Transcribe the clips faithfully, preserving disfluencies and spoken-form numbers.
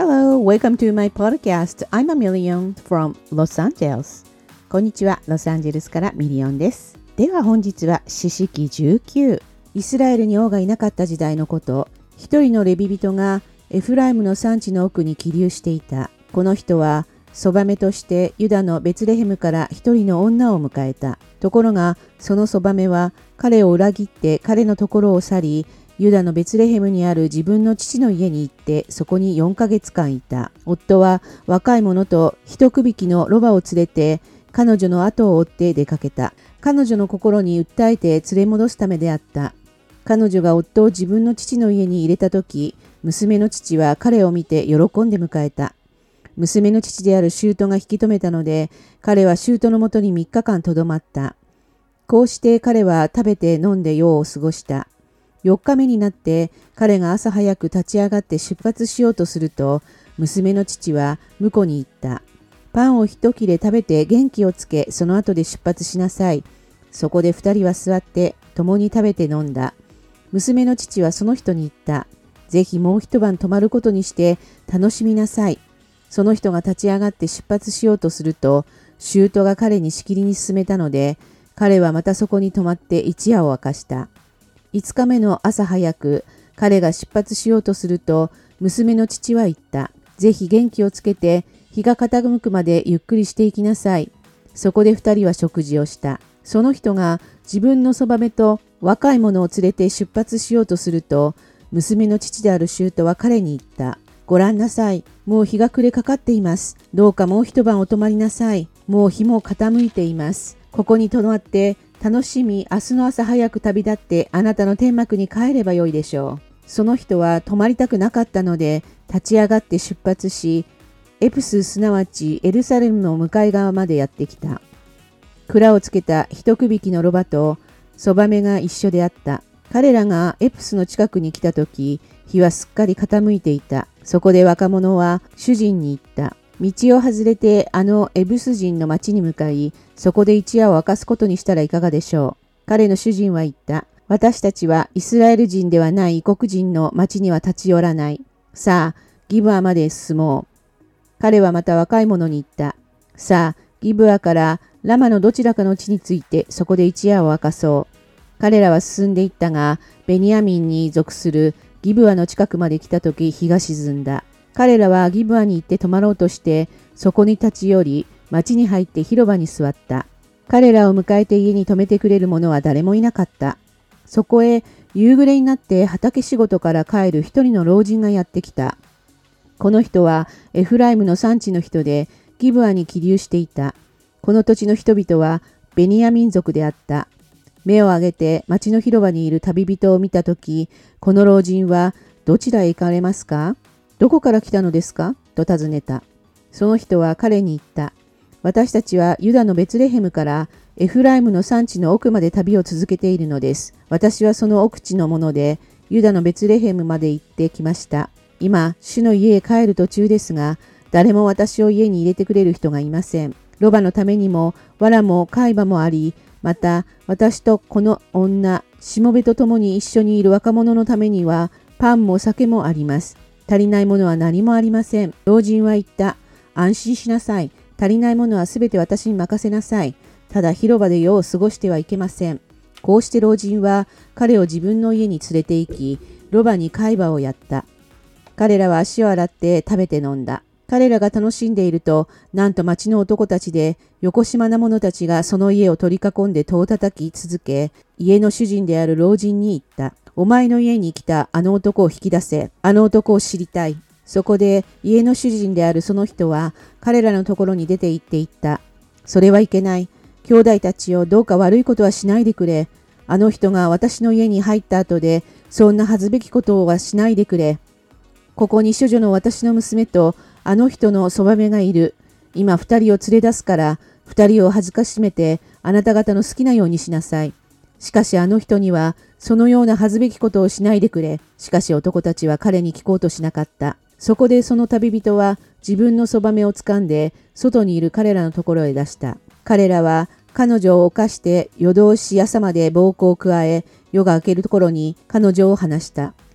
Hello, welcome to my podcast. I'm a million from Los Angeles. こんにちは、ロサンゼルスからミリオンです。では本日は詩式じゅうきゅう。イスラエルに王がいなかった時代のこと。一人のレビ人がエフライムの山地の奥に起立していた。この人はそばめとしてユダのベツレヘムから一人の女を迎えた。ところがそのそばめは彼を裏切って彼のところを去り、ユダのベツレヘムにある自分の父の家に行ってそこによんかげつかんいた。夫は若い者と一区引きのロバを連れて彼女の後を追って出かけた。彼女の心に訴えて連れ戻すためであった。彼女が夫を自分の父の家に入れたとき、娘の父は彼を見て喜んで迎えた。娘の父である舅が引き止めたので、彼は舅のもとにみっかかんとどまった。こうして彼は食べて飲んで夜を過ごした。よっかめになって彼が朝早く立ち上がって出発しようとすると、娘の父は婿に言った。パンを一切れ食べて元気をつけ、その後で出発しなさい。そこで二人は座って共に食べて飲んだ。娘の父はその人に言った。ぜひもう一晩泊まることにして楽しみなさい。その人が立ち上がって出発しようとすると、舅が彼にしきりに勧めたので、彼はまたそこに泊まって一夜を明かした。五日目の朝早く、彼が出発しようとすると、娘の父は言った。ぜひ元気をつけて、日が傾くまでゆっくりしていきなさい。そこで二人は食事をした。その人が自分のそばめと若い者を連れて出発しようとすると、娘の父である舅は彼に言った。ご覧なさい。もう日が暮れかかっています。どうかもう一晩お泊まりなさい。もう日も傾いています。ここに泊まって楽しみ、明日の朝早く旅立ってあなたの天幕に帰ればよいでしょう。その人は泊まりたくなかったので立ち上がって出発し、エプスすなわちエルサレムの向かい側までやってきた。蔵をつけた一区引きのロバとそばめが一緒であった。彼らがエプスの近くに来たとき、日はすっかり傾いていた。そこで若者は主人に言った。道を外れてあのエブス人の町に向かい、そこで一夜を明かすことにしたらいかがでしょう。彼の主人は言った。私たちはイスラエル人ではない異国人の町には立ち寄らない。さあ、ギブアまで進もう。彼はまた若い者に言った。さあ、ギブアからラマのどちらかの地についてそこで一夜を明かそう。彼らは進んでいったが、ベニヤミンに属するギブアの近くまで来たとき日が沈んだ。彼らはギブアに行って泊まろうとして、そこに立ち寄り、町に入って広場に座った。彼らを迎えて家に泊めてくれる者は誰もいなかった。そこへ夕暮れになって畑仕事から帰る一人の老人がやってきた。この人はエフライムの山地の人で、ギブアに起立していた。この土地の人々はベニヤ民族であった。目を上げて町の広場にいる旅人を見たとき、この老人はどちらへ行かれますか？どこから来たのですか？と尋ねた。その人は彼に言った。私たちはユダのベツレヘムからエフライムの山地の奥まで旅を続けているのです。私はその奥地のもので、ユダのベツレヘムまで行ってきました。今、主の家へ帰る途中ですが、誰も私を家に入れてくれる人がいません。ロバのためにも、藁も貝羽もあり、また私とこの女、しもべと共に一緒にいる若者のためには、パンも酒もあります。足りないものは何もありません。老人は言った。安心しなさい。足りないものはすべて私に任せなさい。ただ広場で夜を過ごしてはいけません。こうして老人は彼を自分の家に連れて行き、ロバに貝羽をやった。彼らは足を洗って食べて飲んだ。彼らが楽しんでいると、なんと町の男たちで、よこしまな者たちがその家を取り囲んで戸を叩き続け、家の主人である老人に言った。お前の家に来たあの男を引き出せ。あの男を知りたい。そこで家の主人であるその人は彼らのところに出て行って言った。それはいけない。兄弟たちよ、どうか悪いことはしないでくれ。あの人が私の家に入った後で、そんな恥ずべきことはしないでくれ。ここに処女の私の娘とあの人のそばめがいる。今二人を連れ出すから、二人を恥ずかしめてあなた方の好きなようにしなさい。しかしあの人にはそのような恥ずべきことをしないでくれ。しかし男たちは彼に聞こうとしなかった。そこでその旅人は自分のそばめをつかんで外にいる彼らのところへ出した。彼らは彼女を犯して夜通し朝まで暴行を加え、夜が明けるところに彼女を離した。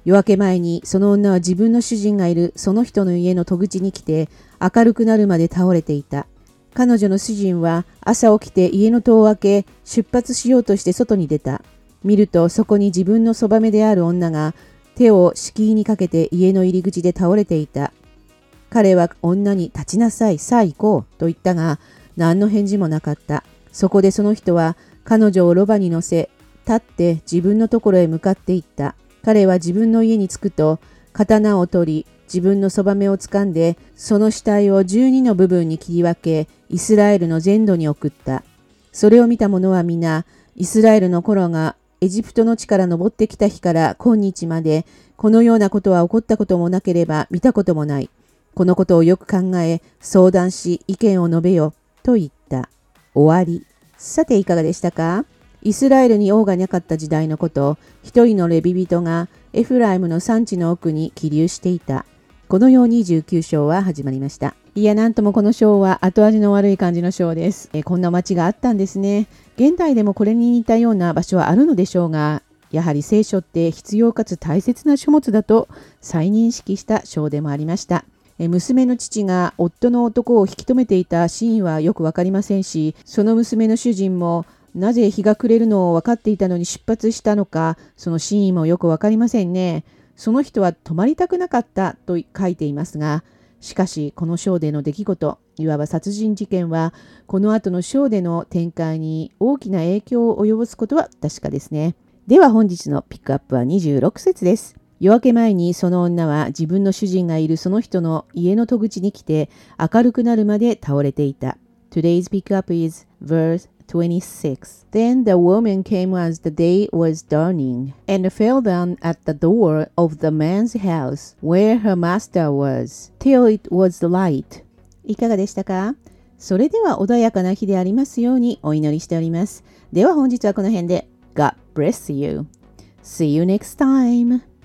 夜明け前にその女は自分の主人がいるその人の家の戸口に来て明るくなるまで倒れていた。彼女の主人は朝起きて家の戸を開け出発しようとして外に出た。見るとそこに自分のそばめである女が手を敷居にかけて家の入り口で倒れていた。彼は女に立ちなさい、さあ行こうと言ったが何の返事もなかった。そこでその人は彼女をロバに乗せ、立って自分のところへ向かっていった。彼は自分の家に着くと刀を取り、自分のそばめをつかんでその死体をじゅうにの部分に切り分け、イスラエルの全土に送った。それを見た者は皆、イスラエルの頃がエジプトの地から登ってきた日から今日までこのようなことは起こったこともなければ見たこともない。このことをよく考え相談し意見を述べよと言った。終わり。さていかがでしたか？イスラエルに王がいなかった時代のこと、一人のレビ人がエフライムの山地の奥に起立していた。このようにじゅうきゅう章は始まりました。いや、なんともこの章は後味の悪い感じの章です。えこんな町があったんですね。現代でもこれに似たような場所はあるのでしょうが、やはり聖書って必要かつ大切な書物だと再認識した章でもありました。え娘の父が夫の男を引き止めていた真意はよくわかりませんし、その娘の主人もなぜ日が暮れるのを分かっていたのに出発したのか、その真意もよくわかりませんね。その人は泊まりたくなかったと書いていますが、しかしこの章での出来事、いわば殺人事件は、この後の章での展開に大きな影響を及ぼすことは確かですね。では本日のピックアップはにじゅうろく節です。夜明け前にその女は自分の主人がいるその人の家の戸口に来て明るくなるまで倒れていた。Today's pickup is verse twenty-six. Then the woman came as the day was dawning, and fell down at the door of the man's house, where her master was, till it was light. いかがでしたか？それでは穏やかな日でありますようにお祈りしております。では本日はこの辺で。God bless you. See you next time.